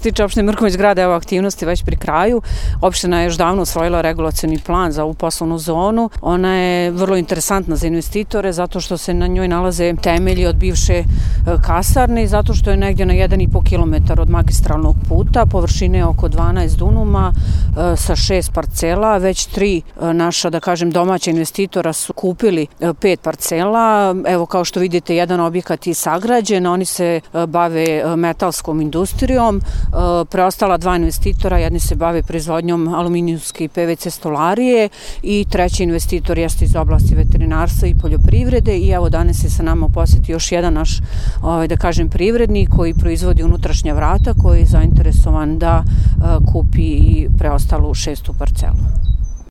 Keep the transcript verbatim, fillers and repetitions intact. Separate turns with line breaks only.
tiče opštine Mrkonjić Grada, evo aktivnosti već pri kraju. Opština je još davno usvojila regulacioni plan za ovu poslovnu zonu. Ona je vrlo interesantna za investitore zato što se na njoj nalaze temelji od bivše kasarne i zato što je negdje na jedan i po kilometar od magistralnog puta, površine je oko dvanaest dunuma sa šest parcela, već tri naša, da kažem, domaća investitora su kupili pet parcela. Evo, kao što vidite, jedan objekat je sagrađen, oni se bave metalskom industrijom, preostala dva investitora, jedni se bave proizvodnjom aluminijumske i pe ve ce stolarije i treći investitor jeste iz oblasti veterinarstva i poljoprivrede i evo danas je sa nama u posjeti još jedan naš, da kažem, privrednik koji proizvodi unutrašnja vrata, koji je zainteresovan da kupi i preostalu šestu parcelu.